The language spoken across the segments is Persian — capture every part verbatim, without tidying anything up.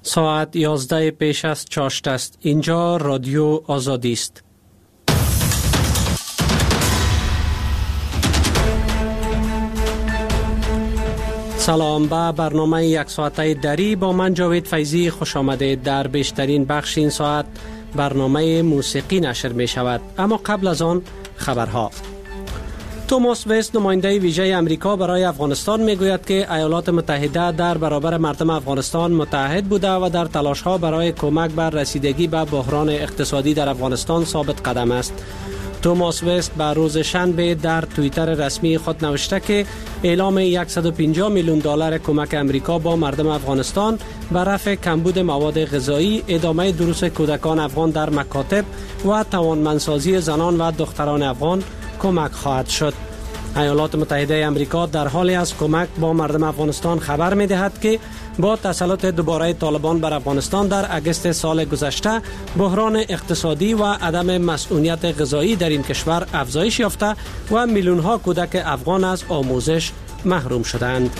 ساعت یازده پیش از چاشت است. اینجا رادیو آزادی است. سلام به برنامه یک ساعته دری با من جاوید فیضی خوش آمدید. در بیشترین بخش این ساعت برنامه موسیقی نشر می شود، اما قبل از آن خبرها. توماس وست نماینده ویژه امریکا برای افغانستان می گوید که ایالات متحده در برابر مردم افغانستان متحد بوده و در تلاش ها برای کمک بر رسیدگی به بحران اقتصادی در افغانستان ثابت قدم است. توماس وست به روز شنبه در توییتر رسمی خود نوشته که اعلام صد و پنجاه میلیون دلار کمک امریکا با مردم افغانستان به رفع کمبود مواد غذایی، ادامه دروس کودکان افغان در مکاتب و توانمندسازی زنان و دختران افغان کمک خواهد شد. ایالات متحده امریکا در حالی از کمک با مردم افغانستان خبر می دهد که با تسلط دوباره طالبان بر افغانستان در اگست سال گذشته بحران اقتصادی و عدم مسئولیت غذایی در این کشور افزایش یافته و میلیون ها کودک افغان از آموزش محروم شدند.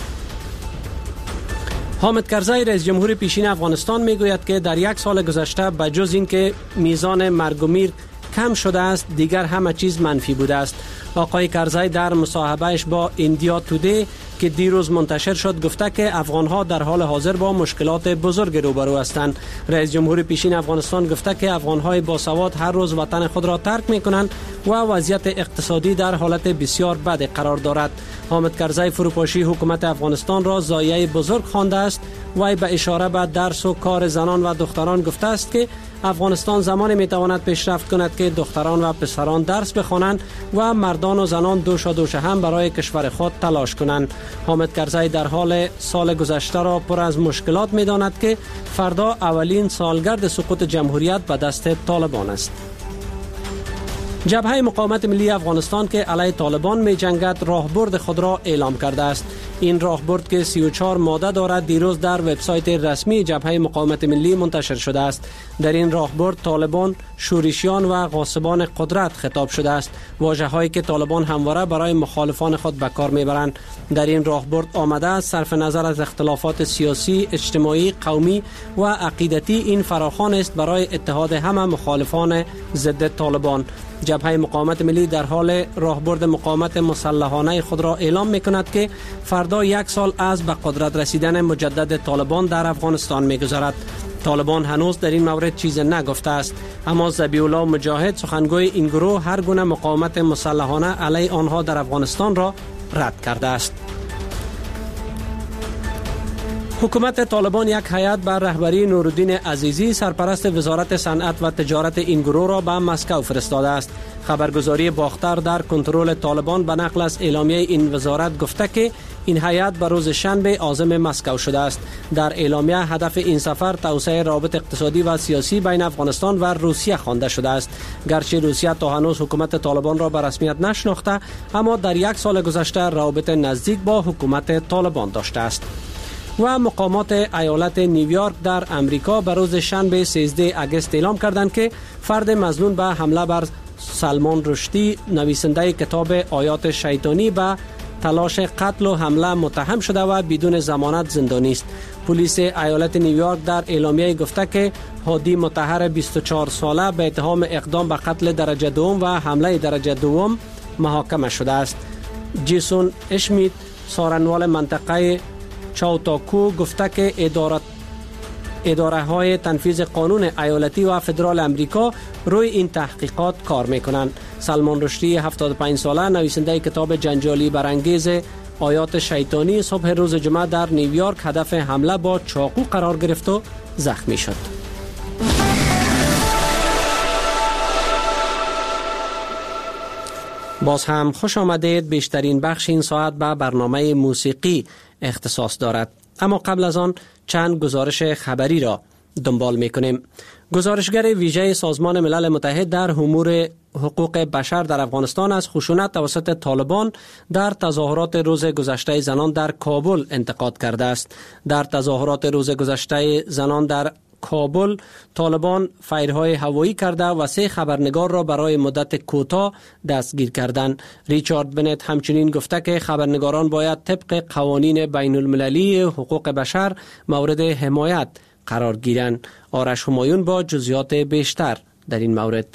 حامد کرزی رئیس جمهور پیشین افغانستان می گوید که در یک سال گذشته بجز این که میزان مرگ و میر کم شده است، دیگر همه چیز منفی بوده است. آقای کرزی در مصاحبهش با ایندیا تودی که دیروز منتشر شد گفته که افغانها در حال حاضر با مشکلات بزرگ روبرو هستند. رئیس جمهور پیشین افغانستان گفته که افغانهای باسواد هر روز وطن خود را ترک می‌کنند و وضعیت اقتصادی در حالت بسیار بد قرار دارد. حامد کرزی فروپاشی حکومت افغانستان را ضایعه بزرگ خوانده است. وی به اشاره به درس و کار زنان و دختران گفته است که افغانستان زمانی میتواند پیشرفت کند که دختران و پسران درس بخوانند و مردان و زنان دوشا دوش هم برای کشور خود تلاش کنند. حامد کرزی در حال سال گذشته را پر از مشکلات می‌داند که فردا اولین سالگرد سقوط جمهوریت به دست طالبان است. جبهه مقاومت ملی افغانستان که علیه طالبان می جنگد راهبرد خود را اعلام کرده است. این راهبرد که سی و چهار ماده دارد دیروز در وبسایت رسمی جبهه مقاومت ملی منتشر شده است. در این راهبرد طالبان، شورشیان و غاصبان قدرت خطاب شده است، واژه‌هایی که طالبان همواره برای مخالفان خود به کار میبرند. در این راهبرد آمده است صرف نظر از اختلافات سیاسی، اجتماعی، قومی و عقیدتی این فراخوان است برای اتحاد همه مخالفان ضد طالبان. جبهه مقاومت ملی در حال راهبرد مقاومت مسلحانه خود را اعلام می‌کند که فردا یک سال از به قدرت رسیدن مجدد طالبان در افغانستان می‌گذرد. طالبان هنوز در این مورد چیزی نگفته است، اما ذبیح الله مجاهد سخنگوی این گروه هر گونه مقاومت مسلحانه علیه آنها در افغانستان را رد کرده است. حکومت طالبان یک هیئت بر رهبری نورالدین عزیزی سرپرست وزارت صنعت و تجارت این گروه را به مسکو فرستاده است. خبرگزاری باختر در کنترل طالبان به نقل از اعلامیه این وزارت گفته که این هیئت به روز شنبه عازم مسکو شده است. در اعلامیه هدف این سفر توسعه روابط اقتصادی و سیاسی بین افغانستان و روسیه خوانده شده است. گرچه روسیه تا هنوز حکومت طالبان را به رسمیت نشناخته، اما در یک سال گذشته روابط نزدیک با حکومت طالبان داشته است. و مقامات ایالت نیویورک در امریکا به روز شنبه سیزده اگست اعلام کردند که فرد مظنون به حمله بر سلمان رشدی نویسنده کتاب آیات شیطانی به تلاش قتل و حمله متهم شده و بدون ضمانت زندانی است. پلیس ایالت نیویورک در اعلامیه گفته که هادی مطهر بیست و چهار ساله به اتهام اقدام به قتل درجه دوم و حمله درجه دوم محاکمه شده است. جیسون اشمیت سارنوال منطقه چاوتاکو گفته که اداره اداره های تنفیذ قانون ایالتی و فدرال امریکا روی این تحقیقات کار میکنند. سلمان رشدی هفتاد و پنج ساله نویسنده کتاب جنجالی برانگیز آیات شیطانی صبح روز جمعه در نیویورک هدف حمله با چاقو قرار گرفت و زخمی شد. باز هم خوش آمدید. بیشترین بخش این ساعت به برنامه موسیقی اختصاص دارد، اما قبل از آن چند گزارش خبری را دنبال می‌کنیم. گزارشگر ویژه سازمان ملل متحد در امور حقوق بشر در افغانستان از خشونت توسط طالبان در تظاهرات روز گذشته زنان در کابل انتقاد کرده است. در تظاهرات روز گذشته زنان در کابل طالبان فایرهای هوایی کرده و سه خبرنگار را برای مدت کوتاه دستگیر کردند. ریچارد بنت همچنین گفته که خبرنگاران باید طبق قوانین بین المللی حقوق بشر مورد حمایت قرار گیرند. آرش همایون با جزئیات بیشتر در این مورد.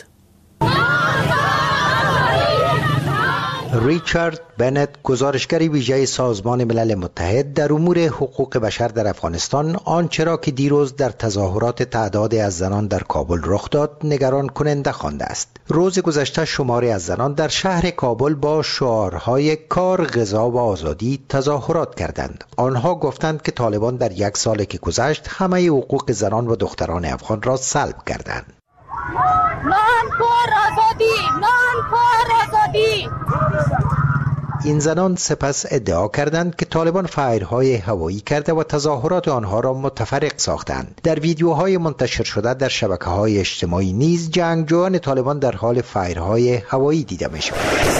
ریچارد بنت، گزارشگر ویژه سازمان ملل متحد در امور حقوق بشر در افغانستان، آنچه را که دیروز در تظاهرات تعدادی از زنان در کابل رخ داد نگران کننده خوانده است. روز گذشته شماری از زنان در شهر کابل با شعارهای کار، غذا و آزادی تظاهرات کردند. آنها گفتند که طالبان در یک سال که گذشت همه حقوق زنان و دختران افغان را سلب کردند. نان کار آزادی، نان کار آزادی. این زنان سپس ادعا کردند که طالبان فایرهای هوایی کرده و تظاهرات آنها را متفرق ساختند. در ویدیوهای منتشر شده در شبکه‌های اجتماعی نیز جنگجویان طالبان در حال فایرهای هوایی دیده می‌شوند.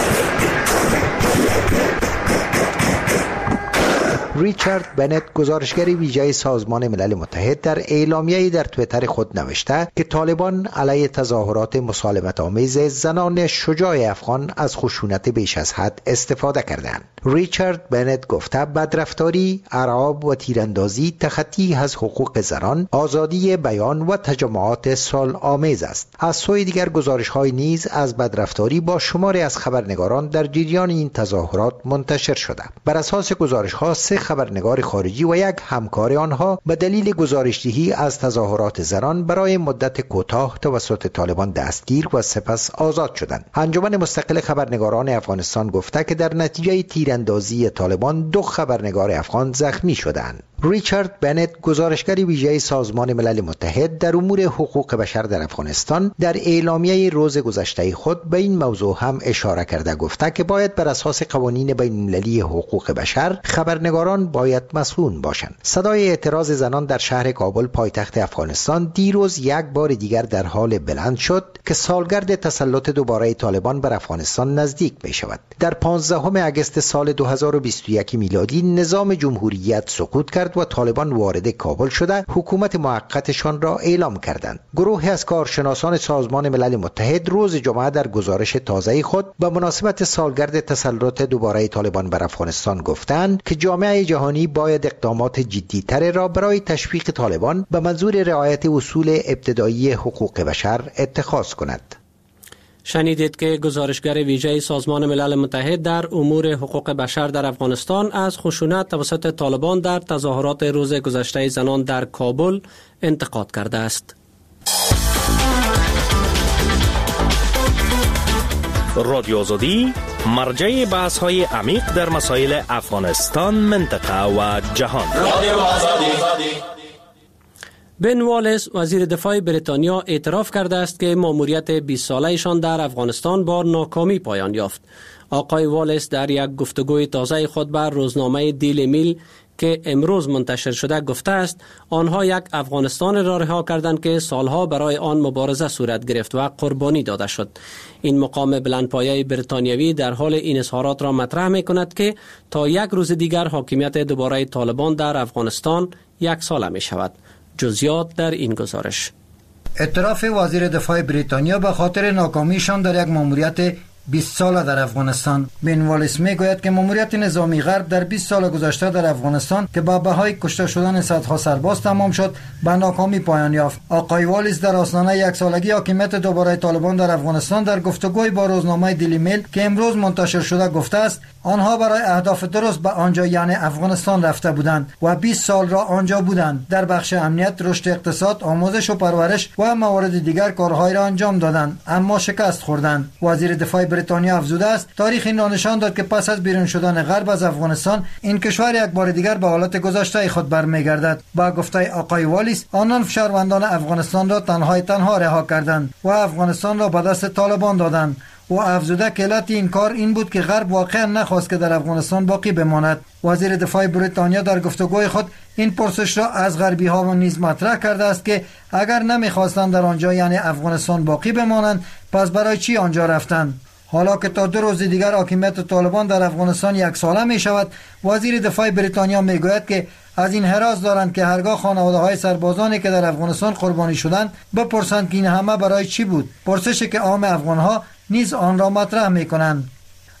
ریچارد بنت، گزارشگر ویژه سازمان ملل متحد، در اعلامیه‌ای در توییتر خود نوشته که طالبان علیه تظاهرات مسالمت آمیز زنان شجاع افغان از خشونت بیش از حد استفاده کردند. ریچارد بنت گفته بدرفتاری، ارعاب و تیراندازی تخطی از حقوق زنان، آزادی بیان و تجمعات صلح آمیز است. از سوی دیگر گزارش‌های نیز از بدرفتاری با شماری از خبرنگاران در جریان این تظاهرات منتشر شده. بر اساس گزارش‌ها سه خبرنگار خارجی و یک همکار آنها به دلیل گزارش‌دهی از تظاهرات زنان برای مدت کوتاه توسط طالبان دستگیر و سپس آزاد شدند. انجمن مستقل خبرنگاران افغانستان گفته که در نتیجه تیراندازی طالبان دو خبرنگار افغان زخمی شدند. ریچارد بنت، گزارشگر ویژه سازمان ملل متحد در امور حقوق بشر در افغانستان، در اعلامیه روز گذشته خود به این موضوع هم اشاره کرده گفته که باید بر اساس قوانین بین‌المللی حقوق بشر خبرنگاران باید مسئول باشند. صدای اعتراض زنان در شهر کابل پایتخت افغانستان دیروز یک بار دیگر در حال بلند شد که سالگرد تسلط دوباره طالبان بر افغانستان نزدیک می شود. در پانزدهم اگست سال دو هزار و بیست و یک میلادی نظام جمهوریت سقوط کرد و طالبان وارد کابل شده حکومت موقتشان را اعلام کردند. گروهی از کارشناسان سازمان ملل متحد روز جمعه در گزارش تازه خود به مناسبت سالگرد تسلط دوباره طالبان بر افغانستان گفتند که جامعه جهانی باید اقدامات جدی‌تر را برای تشویق طالبان به منظور رعایت اصول ابتدایی حقوق بشر اتخاذ کند. شنیدید که گزارشگر ویژه سازمان ملل متحد در امور حقوق بشر در افغانستان از خشونت توسط طالبان در تظاهرات روز گذشته زنان در کابل انتقاد کرده است. رادیو آزادی، مرجع بحث های عمیق در مسائل افغانستان، منطقه و جهان. رادیو آزادی. بن والیس، وزیر دفاع بریتانیا، اعتراف کرده است که ماموریت بیست ساله‌شان در افغانستان با ناکامی پایان یافت. آقای والیس در یک گفتگوی تازه خود بر روزنامه دیلی میل که امروز منتشر شده گفته است آنها یک افغانستان را رها کردند که سالها برای آن مبارزه صورت گرفت و قربانی داده شد. این مقام بلندپایه بریتانیوی در حال این اظهارات را مطرح می کند که تا یک روز دیگر حاکمیت دوباره طالبان در افغانستان یک ساله می شود. جزئیات در این گزارش. اعتراف وزیر دفاع بریتانیا به خاطر ناکامیشان در یک ماموریت بیست ساله در افغانستان. بن والیس میگوید که ماموریت نظامی غرب در بیست سال گذشته در افغانستان که با بهای کشته شدن صدها سرباز تمام شد به ناکامی پایان یافت. آقای والیس در آستانه یک سالگی حاکمیت دوباره طالبان در افغانستان در گفتگوی با روزنامه دیلی میل که امروز منتشر شده گفته است آنها برای اهداف درست به آنجا یعنی افغانستان رفته بودند و بیست سال را آنجا بودند. در بخش امنیت، رشد اقتصاد، آموزش و پرورش و موارد دیگر کارهای را انجام دادند اما شکست خوردند. وزیر دفاع بریتانیا افزوده است تاریخ این را نشان داد که پس از بیرون شدن غرب از افغانستان این کشور یک بار دیگر به حالت گذشته خود برمیگردد. با گفته آقای والیس آنان فشاروندان افغانستان را تنهای تنها رها کردند و افغانستان را به دست طالبان دادند. و افزوده که علت این کار این بود که غرب واقعا نخواست که در افغانستان باقی بماند. وزیر دفاع بریتانیا در گفتگوی خود این پرسش را از غربی ها نیز مطرح کرده است که اگر نمیخواستند در آنجا یعنی افغانستان باقی بمانند پس برای چی آنجا رفتند؟ حالا که تا دو روز دیگر حاکمیت طالبان در افغانستان یک ساله می شود، وزیر دفاع بریتانیا می گوید که از این حراس دارند که هرگاه خانواده های سربازانی که در افغانستان قربانی شدند بپرسند که این همه برای چی بود، پرسشی که عام افغان ها نیز آن را مطرح می کنند.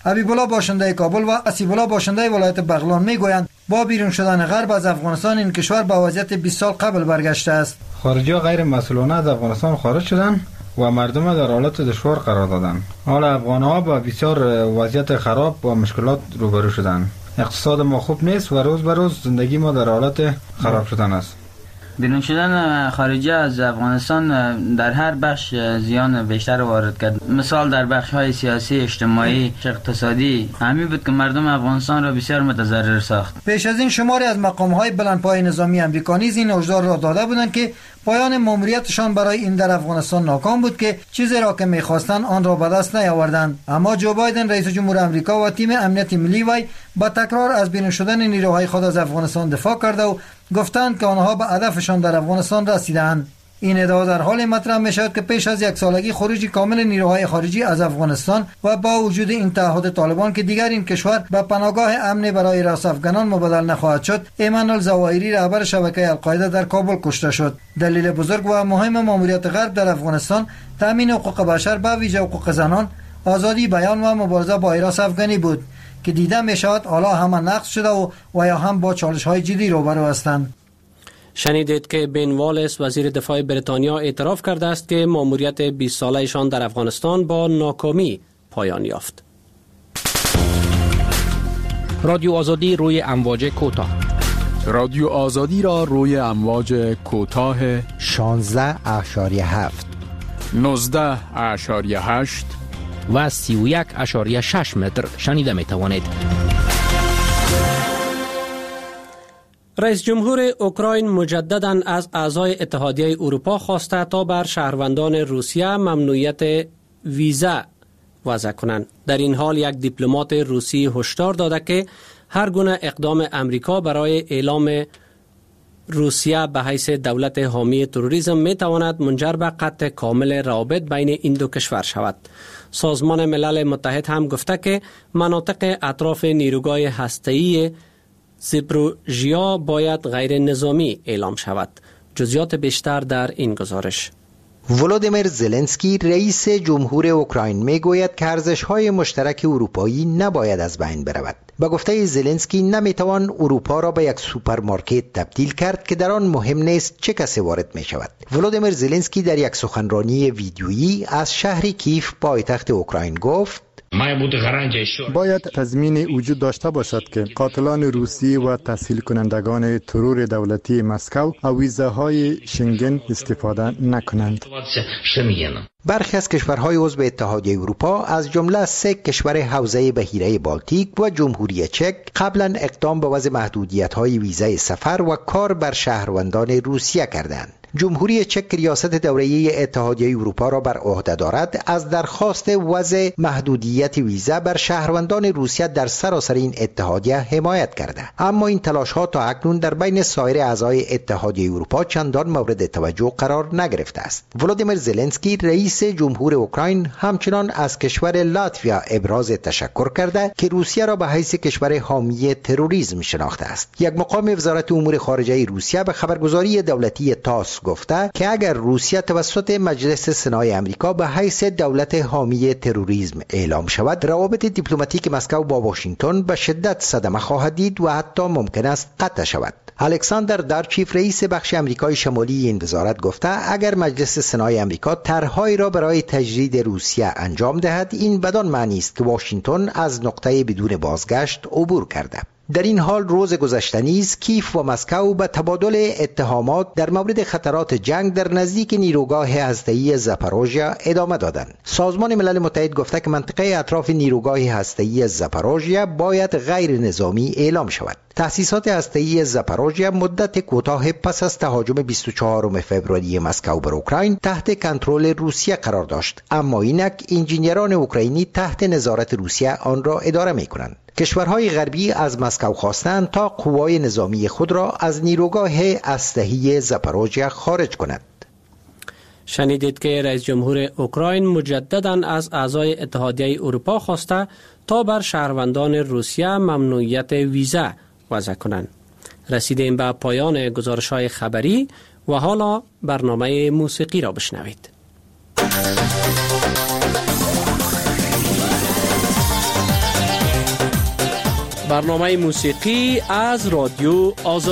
حبیب الله باشنده کابل و اسیب الله باشنده ولایت بغلان میگویند با بیرون شدن غرب از افغانستان این کشور به وضعیت بیست سال قبل برگشته است. خارجی‌ها غیر مسئولانه از افغانستان خارج شدند و مردم در حالت دشوار قرار دادند. حالا افغان‌ها با بسیار وضعیت خراب و مشکلات روبرو شدند. اقتصاد ما خوب نیست و روز به روز زندگی ما در حالت خراب شدن است. بیرون شدن خارجی از افغانستان در هر بخش زیان بیشتر وارد کرد. مثال در بخش‌های سیاسی، اجتماعی، اقتصادی همین بود که مردم افغانستان را بسیار متضرر ساخت. پیش از این شماری از مقام‌های بلندپایه نظامی امریکا نیز این هشدار را داده بودند که پایان ماموریتشان برای این در افغانستان ناکام بود که چیزی را که می‌خواستند آن را به دست نیاوردند. اما جو بایدن رئیس جمهور امریکا و تیم امنیت ملی وی با تکرار از بیرون شدن نیروهای خود از افغانستان دفاع کرده و گفتند که آنها به هدفشان در افغانستان رسیدند. این ادعا در حال مطرح می‌شود که پیش از یک سالگی خروج کامل نیروهای خارجی از افغانستان و با وجود این تعهد طالبان که دیگر این کشور به پناهگاه امنی برای راست افغانان مبادل نخواهد شد، ایمان الظواهری رهبر شبکه القاعده در کابل کشته شد. دلیل بزرگ و مهم ماموریت غرب در افغانستان تامین حقوق بشر به ویژه حقوق زنان، آزادی بیان و مبارزه با حراس افغانی بود که دیده می‌شود حالا هم نقض شده و و یا هم با چالش‌های جدی روبرو هستند. شنیدید که بن والیس وزیر دفاع بریتانیا اعتراف کرده است که ماموریت بیست ساله‌شان در افغانستان با ناکامی پایان یافت. رادیو آزادی روی امواج کوتاه. رادیو آزادی را روی امواج کوتاه شانزده اشاریه هفت، نوزده اشاریه هشت و سی و یک اشاریه شش متر شنیده می توانید. رئیس جمهور اوکراین مجدداً از اعضای اتحادیه اروپا خواسته تا بر شهروندان روسیه ممنوعیت ویزا وضع کنند. در این حال یک دیپلمات روسی هشدار داده که هر گونه اقدام امریکا برای اعلام روسیه به حیث دولت حامی تروریسم می تواند منجر به قطع کامل روابط بین این دو کشور شود. سازمان ملل متحد هم گفته که مناطق اطراف نیروگاه هسته‌ای زاپوریژیا باید غیر نظامی اعلام شود. جزئیات بیشتر در این گزارش. ولودیمیر زلنسکی رئیس جمهور اوکراین میگوید که ارزش‌های مشترک اروپایی نباید از بین برود. با گفته زلنسکی نمیتوان اروپا را به یک سوپرمارکت تبدیل کرد که در آن مهم نیست چه کسی وارد می شود. ولودیمیر زلنسکی در یک سخنرانی ویدیویی از شهر کیف پایتخت اوکراین گفت: باید تضمین وجود داشته باشد که قاتلان روسی و تسهیل کنندگان ترور دولتی مسکو از ویزاهای شنگن استفاده نکنند. برخی از کشورهای عضو اتحادیه اروپا از جمله سه کشور حوزه بحیره بالتیک و جمهوری چک قبلا اقدام به وضع محدودیت‌های ویزای سفر و کار بر شهروندان روسیه کردند. جمهوری چک ریاست دوره‌ای اتحادیه اروپا را بر عهده دارد از درخواست وضع محدودیت ویزا بر شهروندان روسیه در سراسر این اتحادیه حمایت کرده، اما این تلاش‌ها تا اکنون در بین سایر اعضای اتحادیه اروپا چندان مورد توجه قرار نگرفته است. ولودیمیر زلنسکی رئیس جمهور اوکراین همچنان از کشور لاتویا ابراز تشکر کرده که روسیه را به حیث کشور حامی تروریسم شناخته است. یک مقام وزارت امور خارجه روسیه به خبرگزاری دولتی تاس گفته که اگر روسیه توسط مجلس سنای امریکا به حیث دولت حامی تروریسم اعلام شود، روابط دیپلماتیک مسکو با واشنگتن به شدت صدمه خواهد دید و حتی ممکن است قطع شود. الکساندر دارچیف رئیس بخش امریکای شمالی این وزارت گفته اگر مجلس سنای امریکا طرحهایی را برای تجدید روسیه انجام دهد، این بدان معنی است که واشنگتن از نقطه بدون بازگشت عبور کرده. در این حال روز گذشته نیز کیف و مسکو به تبادل اتهامات در مورد خطرات جنگ در نزدیک نیروگاه هسته‌ای زاپوریژیا ادامه دادند. سازمان ملل متحد گفته که منطقه اطراف نیروگاه هسته‌ای زاپوریژیا باید غیر نظامی اعلام شود. تأسیسات هسته‌ای زاپوریژیا مدت کوتاه پس از تهاجم بیست و چهارم فوریه مسکو بر اوکراین تحت کنترل روسیه قرار داشت، اما اینک انجینیران اوکراینی تحت نظارت روسیه آن را اداره می‌کنند. کشورهای غربی از مسکو خواستند تا قوای نظامی خود را از نیروگاه هسته‌ای زاپوریژیا خارج کند. شنیدید که رئیس جمهور اوکراین مجدداً از اعضای اتحادیه اروپا خواسته تا بر شهروندان روسیه ممنوعیت ویزا وضع کنند. رسیدیم به پایان گزارش‌های خبری و حالا برنامه موسیقی را بشنوید. برنامه موسیقی از رادیو آزادی.